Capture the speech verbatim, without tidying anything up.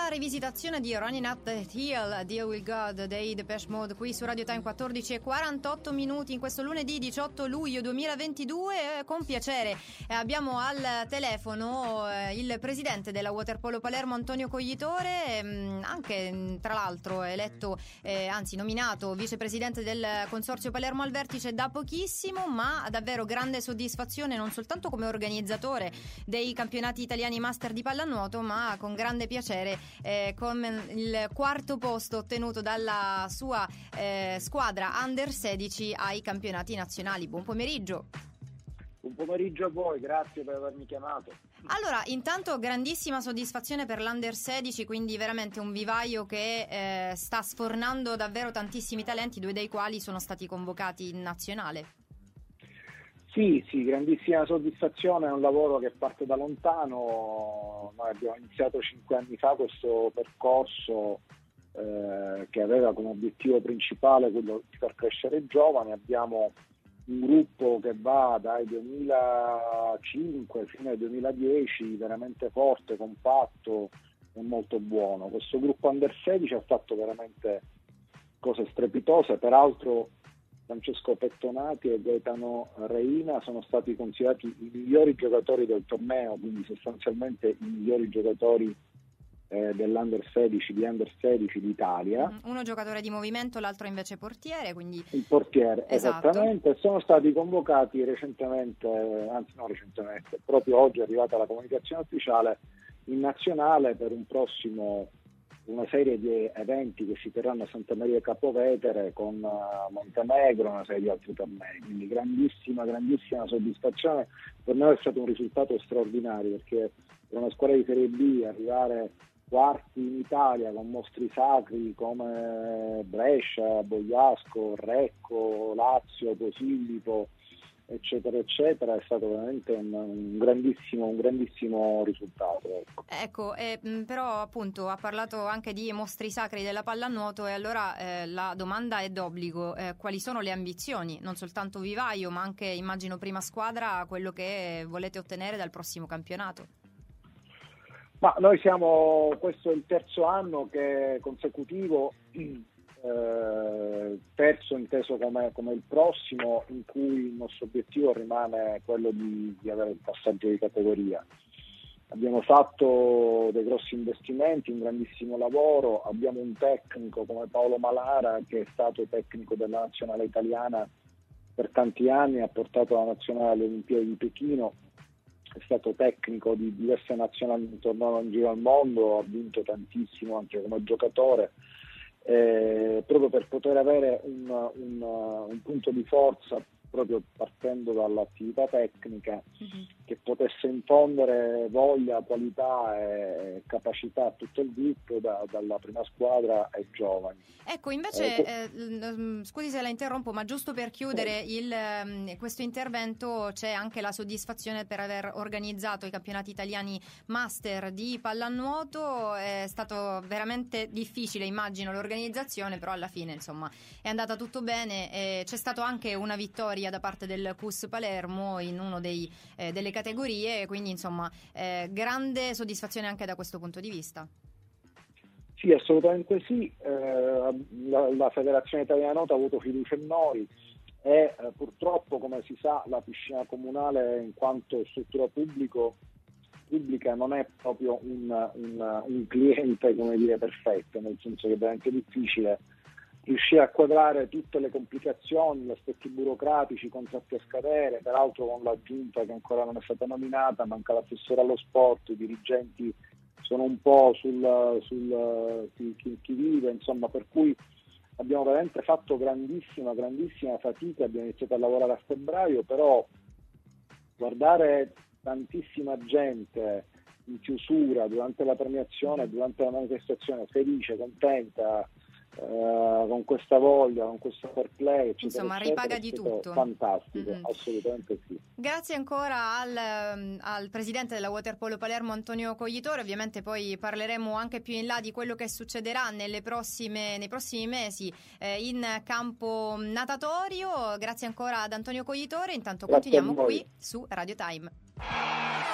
rivisitazione di Running Up the Hill, Deal With God dei Depeche Mode qui su Radio Time. Quattordici e quarantotto minuti in questo lunedì diciotto luglio duemilaventidue. Con piacere eh, abbiamo al telefono eh, il presidente della Waterpolo Palermo Antonio Coglitore, mh, anche mh, tra l'altro eletto, eh, anzi nominato vicepresidente del Consorzio Palermo al Vertice da pochissimo, ma davvero grande soddisfazione non soltanto come organizzatore dei campionati italiani master di pallanuoto, ma con grande piacere eh, con il quarto posto ottenuto dalla sua eh, squadra under sedici ai campionati nazionali. Buon pomeriggio. Buon pomeriggio a voi, grazie per avermi chiamato. Allora, intanto grandissima soddisfazione per l'Under sedici, quindi veramente un vivaio che eh, sta sfornando davvero tantissimi talenti, due dei quali sono stati convocati in nazionale. Sì, sì, grandissima soddisfazione, è un lavoro che parte da lontano. Noi abbiamo iniziato cinque anni fa questo percorso eh, che aveva come obiettivo principale quello di far crescere i giovani. Abbiamo un gruppo che va dai duemilacinque fino ai duemiladieci, veramente forte, compatto e molto buono. Questo gruppo under sedici ha fatto veramente cose strepitose, peraltro Francesco Pettonati e Gaetano Reina sono stati considerati i migliori giocatori del torneo, quindi sostanzialmente i migliori giocatori eh, dell'Under sedici, di Under sedici d'Italia. Uno giocatore di movimento, l'altro invece portiere, quindi il portiere, esatto. Esattamente. Sono stati convocati recentemente, anzi non recentemente, proprio oggi è arrivata la comunicazione ufficiale in nazionale per un prossimo una serie di eventi che si terranno a Santa Maria Capovetere con uh, Montenegro, una serie di altri tornei, quindi grandissima, grandissima soddisfazione. Per noi è stato un risultato straordinario, perché per una squadra di Serie B arrivare quarti in Italia con mostri sacri come Brescia, Bogliasco, Recco, Lazio, Posillipo, eccetera eccetera, è stato veramente un, un grandissimo un grandissimo risultato. Ecco, ecco eh, però appunto ha parlato anche di mostri sacri della pallanuoto, e allora eh, la domanda è d'obbligo: eh, quali sono le ambizioni, non soltanto vivaio ma anche, immagino, prima squadra, quello che volete ottenere dal prossimo campionato? Ma noi siamo, questo è il terzo anno che consecutivo, Eh, terzo inteso come, come il prossimo, in cui il nostro obiettivo rimane quello di, di avere il passaggio di categoria. Abbiamo fatto dei grossi investimenti, un grandissimo lavoro, abbiamo un tecnico come Paolo Malara, che è stato tecnico della nazionale italiana per tanti anni, ha portato la nazionale alle Olimpiadi di Pechino, è stato tecnico di diverse nazionali intorno in giro al mondo, ha vinto tantissimo anche come giocatore. Eh, proprio per poter avere un, un, un punto di forza, proprio partendo dall'attività tecnica, mm-hmm. che potesse infondere voglia, qualità e capacità a tutto il gruppo, da, dalla prima squadra ai giovani. Ecco, invece, eh, eh, scusi se la interrompo, ma giusto per chiudere il, eh, questo intervento, c'è anche la soddisfazione per aver organizzato i campionati italiani master di pallanuoto. È stato veramente difficile, immagino, l'organizzazione, però alla fine insomma è andata tutto bene, e c'è stato anche una vittoria da parte del C U S Palermo in uno dei, eh, delle categorie, quindi insomma eh, grande soddisfazione anche da questo punto di vista. Sì, assolutamente sì. Eh, la, la Federazione Italiana Nuoto ha avuto fiducia in noi e eh, purtroppo, come si sa, la piscina comunale, in quanto struttura pubblico, pubblica, non è proprio un, un, un cliente, come dire, perfetto, nel senso che è veramente difficile riuscire a quadrare tutte le complicazioni, gli aspetti burocratici, i contratti a scadere, peraltro con la giunta che ancora non è stata nominata, manca l'assessore allo sport, i dirigenti sono un po' sul, sul chi, chi, chi vive, insomma, per cui abbiamo veramente fatto grandissima, grandissima fatica, abbiamo iniziato a lavorare a febbraio, però guardare tantissima gente in chiusura durante la premiazione, durante la manifestazione, felice, contenta, Uh, con questa voglia, con questo fair play, eccetera, insomma, eccetera, ripaga di tutto. Fantastico, mm-hmm. assolutamente sì. Grazie ancora al, al presidente della Waterpolo Palermo Antonio Coglitore. Ovviamente poi parleremo anche più in là di quello che succederà nelle prossime, nei prossimi mesi eh, in campo natatorio. Grazie ancora ad Antonio Coglitore. Intanto Grazie, continuiamo qui su Radio Time.